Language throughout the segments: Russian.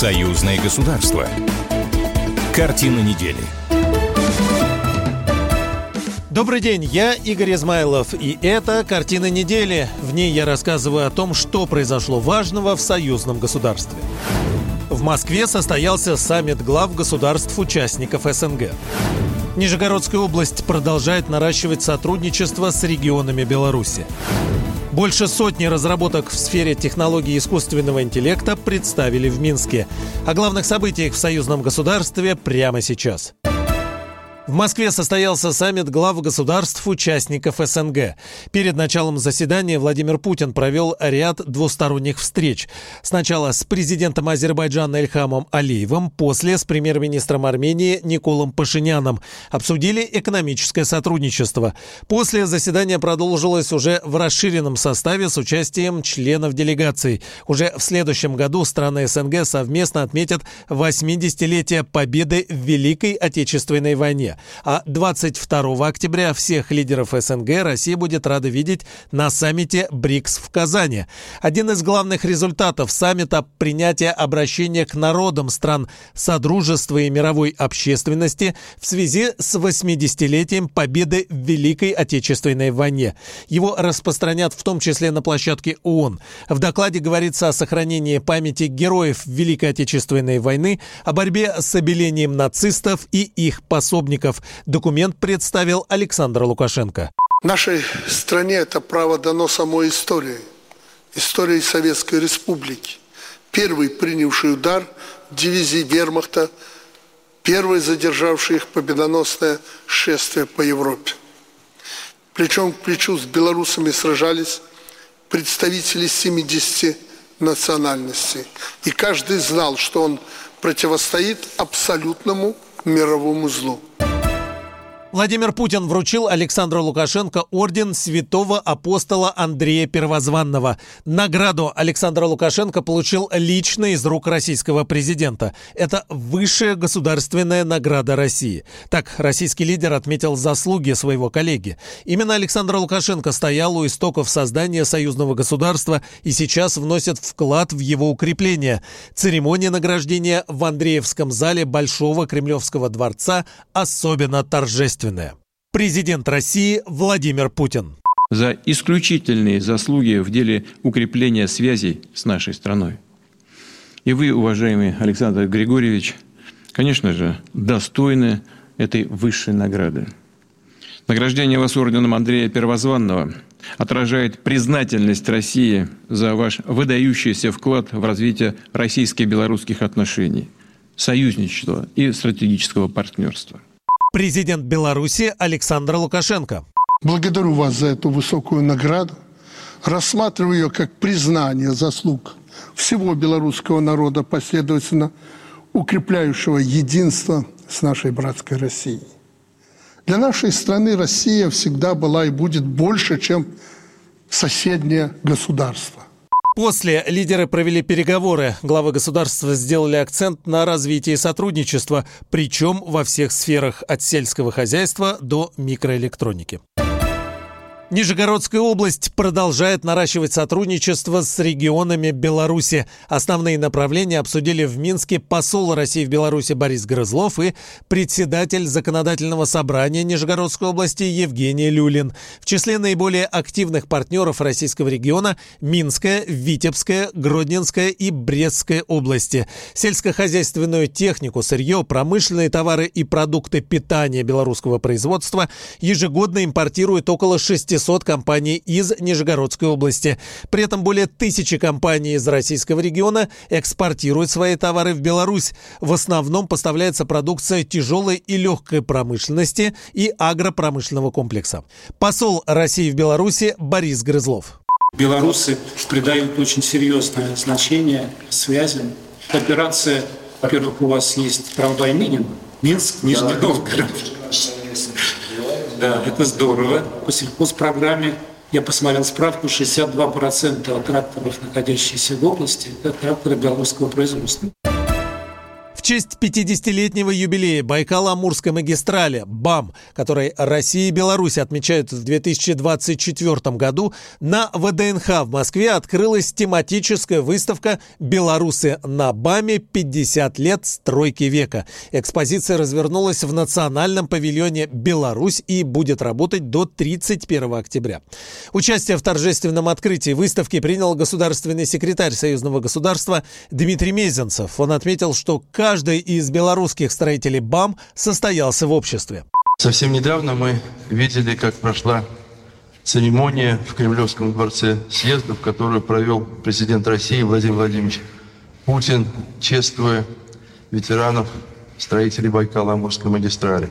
Союзное государство. Картина недели. Добрый день, я Игорь Измайлов, и это «Картина недели». В ней я рассказываю о том, что произошло важного в союзном государстве. В Москве состоялся саммит глав государств-участников СНГ. Нижегородская область продолжает наращивать сотрудничество с регионами Беларуси. Больше сотни разработок в сфере технологий искусственного интеллекта представили в Минске. О главных событиях в союзном государстве прямо сейчас. В Москве состоялся саммит глав государств-участников СНГ. Перед началом заседания Владимир Путин провел ряд двусторонних встреч. Сначала с президентом Азербайджана Ильхамом Алиевым, после с премьер-министром Армении Николом Пашиняном. Обсудили экономическое сотрудничество. После заседание продолжилось уже в расширенном составе с участием членов делегаций. Уже в следующем году страны СНГ совместно отметят 80-летие победы в Великой Отечественной войне. А 22 октября всех лидеров СНГ Россия будет рада видеть на саммите БРИКС в Казани. Один из главных результатов саммита – принятие обращения к народам стран Содружества и мировой общественности в связи с 80-летием победы в Великой Отечественной войне. Его распространят в том числе на площадке ООН. В докладе говорится о сохранении памяти героев Великой Отечественной войны, о борьбе с обелением нацистов и их пособников. Документ представил Александр Лукашенко. Нашей стране это право дано самой историей Советской Республики. Первый принявший удар дивизии вермахта, первый задержавший их победоносное шествие по Европе. Плечом к плечу с белорусами сражались представители 70 национальностей. И каждый знал, что он противостоит абсолютному мировому злу. Владимир Путин вручил Александру Лукашенко орден святого апостола Андрея Первозванного. Награду Александр Лукашенко получил лично из рук российского президента. Это высшая государственная награда России. Так российский лидер отметил заслуги своего коллеги. Именно Александр Лукашенко стоял у истоков создания союзного государства и сейчас вносит вклад в его укрепление. Церемония награждения в Андреевском зале Большого Кремлевского дворца особенно торжественная. Президент России Владимир Путин. За исключительные заслуги в деле укрепления связей с нашей страной. И вы, уважаемый Александр Григорьевич, конечно же, достойны этой высшей награды. Награждение вас орденом Андрея Первозванного отражает признательность России за ваш выдающийся вклад в развитие российско-белорусских отношений, союзничества и стратегического партнерства. Президент Беларуси Александр Лукашенко. Благодарю вас за эту высокую награду. Рассматриваю ее как признание заслуг всего белорусского народа, последовательно укрепляющего единство с нашей братской Россией. Для нашей страны Россия всегда была и будет больше, чем соседнее государство. После лидеры провели переговоры. Главы государства сделали акцент на развитии сотрудничества, причем во всех сферах, от сельского хозяйства до микроэлектроники. Нижегородская область продолжает наращивать сотрудничество с регионами Беларуси. Основные направления обсудили в Минске посол России в Беларуси Борис Грызлов и председатель Законодательного собрания Нижегородской области Евгений Люлин. В числе наиболее активных партнеров российского региона Минская, Витебская, Гродненская и Брестская области. Сельскохозяйственную технику, сырье, промышленные товары и продукты питания белорусского производства ежегодно импортируют около 600 компаний из Нижегородской области. При этом более 1000 компаний из российского региона экспортируют свои товары в Беларусь. В основном поставляется продукция тяжелой и легкой промышленности и агропромышленного комплекса. Посол России в Беларуси Борис Грызлов. Белорусы придают очень серьезное значение связям. Операция, во-первых, у вас есть трамвай Минск, Нижний Новгород. Да, это здорово. По сельхозпрограмме я посмотрел справку, 62% тракторов, находящихся в области, это тракторы белорусского производства. честь 50-летнего юбилея Байкало-Амурской магистрали БАМ, который Россия и Беларусь отмечают в 2024 году, на ВДНХ в Москве открылась тематическая выставка «Белорусы на БАМе. 50 лет стройки века». Экспозиция развернулась в национальном павильоне «Беларусь» и будет работать до 31 октября. Участие в торжественном открытии выставки принял государственный секретарь союзного государства Дмитрий Мезенцев. Он отметил, что каждый из белорусских строителей БАМ состоялся в обществе. Совсем недавно мы видели, как прошла церемония в Кремлевском дворце съездов, которую провел президент России Владимир Владимирович Путин, чествуя ветеранов, строителей Байкало-Амурской магистрали.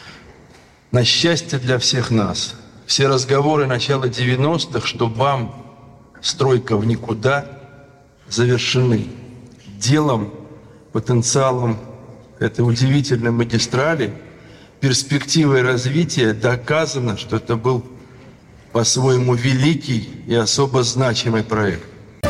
На счастье для всех нас, все разговоры начала 90-х, что БАМ стройка в никуда, завершены. Делом, потенциалом этой удивительной магистрали, перспективой развития доказано, что это был по-своему великий и особо значимый проект.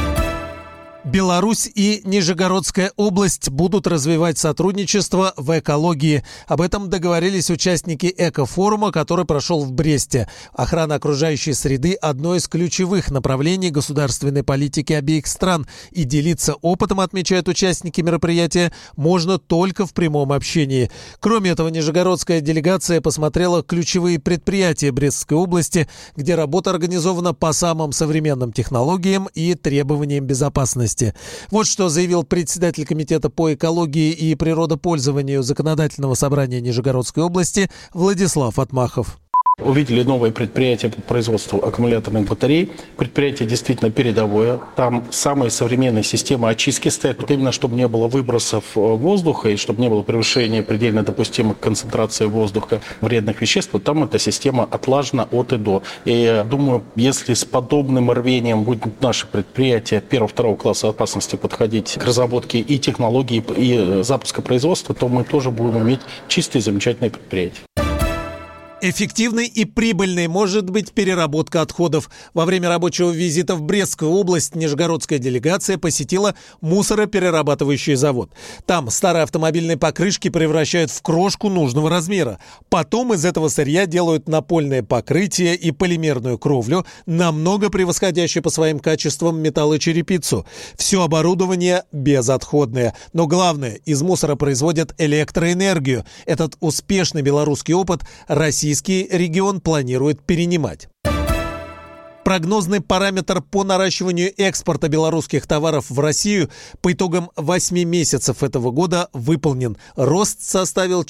Беларусь и Нижегородская область будут развивать сотрудничество в экологии. Об этом договорились участники экофорума, который прошел в Бресте. Охрана окружающей среды – одно из ключевых направлений государственной политики обеих стран. И делиться опытом, отмечают участники мероприятия, можно только в прямом общении. Кроме этого, нижегородская делегация посмотрела ключевые предприятия Брестской области, где работа организована по самым современным технологиям и требованиям безопасности. Вот что заявил председатель комитета по экологии и природопользованию Законодательного собрания Нижегородской области Владислав Отмахов. Увидели новое предприятие по производству аккумуляторных батарей. Предприятие действительно передовое. Там самые современные системы очистки стоят. Именно чтобы не было выбросов воздуха и чтобы не было превышения предельно допустимых концентраций воздуха вредных веществ. Вот там эта система отлажена от и до. И я думаю, если с подобным рвением будет наше предприятие 1-2 класса опасности подходить к разработке и технологий, и запуска производства, то мы тоже будем иметь чистые замечательные предприятия. Эффективной и прибыльной может быть переработка отходов. Во время рабочего визита в Брестскую область нижегородская делегация посетила мусороперерабатывающий завод. Там старые автомобильные покрышки превращают в крошку нужного размера. Потом из этого сырья делают напольное покрытие и полимерную кровлю, намного превосходящие по своим качествам металлочерепицу. Все оборудование безотходное. Но главное, из мусора производят электроэнергию. Этот успешный белорусский опыт российский регион планирует перенимать. Прогнозный параметр по наращиванию экспорта белорусских товаров в Россию по итогам 8 месяцев этого года выполнен. Рост составил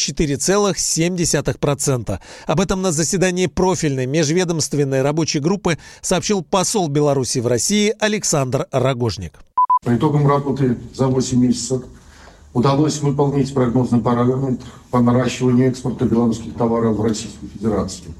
4,7%. Об этом на заседании профильной межведомственной рабочей группы сообщил посол Беларуси в России Александр Рогожник. По итогам работы за 8 месяцев удалось выполнить прогнозный параметр по наращиванию экспорта белорусских товаров в Российскую Федерацию.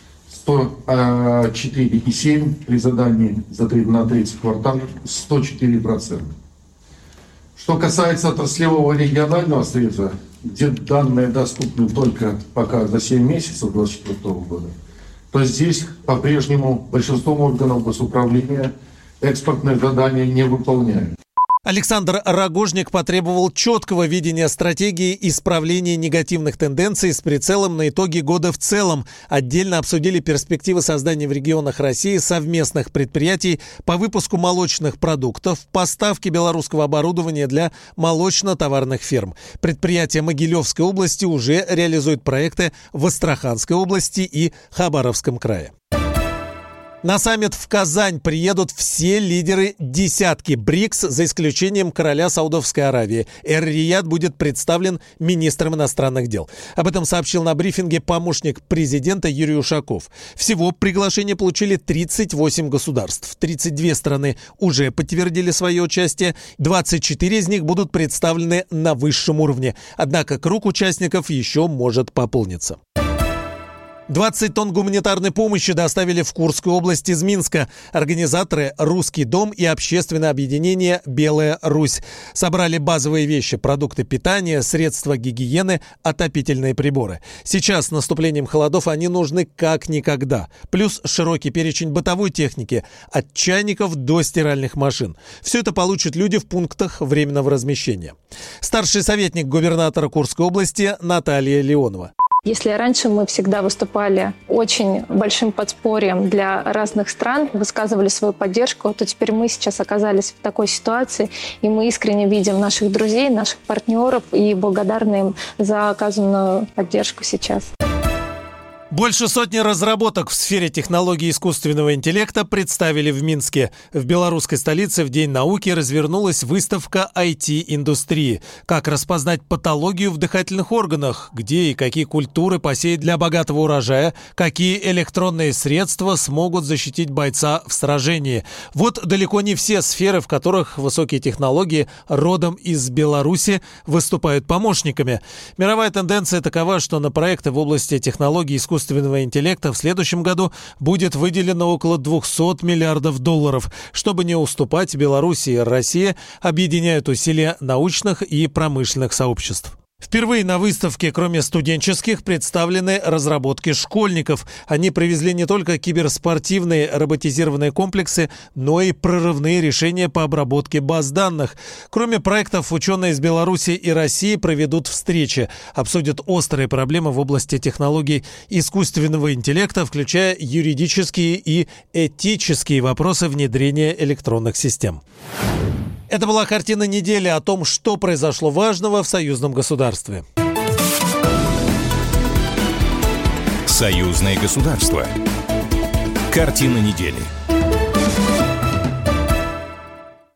104,7 при задании на третий квартал 104%. Что касается отраслевого регионального среза, где данные доступны только пока за 7 месяцев 2024 года, то здесь по-прежнему большинство органов госуправления экспортные задания не выполняют. Александр Рогожник потребовал четкого видения стратегии исправления негативных тенденций с прицелом на итоги года в целом. Отдельно обсудили перспективы создания в регионах России совместных предприятий по выпуску молочных продуктов, поставки белорусского оборудования для молочно-товарных фирм. Предприятия Могилевской области уже реализуют проекты в Астраханской области и Хабаровском крае. На саммит в Казань приедут все лидеры десятки БРИКС, за исключением короля Саудовской Аравии. Эр-Рияд будет представлен министром иностранных дел. Об этом сообщил на брифинге помощник президента Юрий Ушаков. Всего приглашение получили 38 государств. 32 страны уже подтвердили свое участие. 24 из них будут представлены на высшем уровне. Однако круг участников еще может пополниться. 20 тонн гуманитарной помощи доставили в Курскую область из Минска. Организаторы «Русский дом» и общественное объединение «Белая Русь» собрали базовые вещи: продукты питания, средства гигиены, отопительные приборы. Сейчас с наступлением холодов они нужны как никогда. Плюс широкий перечень бытовой техники – от чайников до стиральных машин. Все это получат люди в пунктах временного размещения. Старший советник губернатора Курской области Наталья Леонова. Если раньше мы всегда выступали очень большим подспорьем для разных стран, высказывали свою поддержку, то теперь мы сейчас оказались в такой ситуации, и мы искренне видим наших друзей, наших партнеров и благодарны им за оказанную поддержку сейчас. Больше сотни разработок в сфере технологий искусственного интеллекта представили в Минске. В белорусской столице в День науки развернулась выставка IT-индустрии. Как распознать патологию в дыхательных органах, где и какие культуры посеять для богатого урожая, какие электронные средства смогут защитить бойца в сражении. Вот далеко не все сферы, в которых высокие технологии родом из Беларуси выступают помощниками. Мировая тенденция такова, что на проекты в области технологий искусственного интеллекта в следующем году будет выделено около $200 миллиардов. Чтобы не уступать, Беларусь и Россия объединяют усилия научных и промышленных сообществ. Впервые на выставке, кроме студенческих, представлены разработки школьников. Они привезли не только киберспортивные роботизированные комплексы, но и прорывные решения по обработке баз данных. Кроме проектов, ученые из Беларуси и России проведут встречи, обсудят острые проблемы в области технологий искусственного интеллекта, включая юридические и этические вопросы внедрения электронных систем. Это была картина недели о том, что произошло важного в союзном государстве. Союзное государство. Картина недели.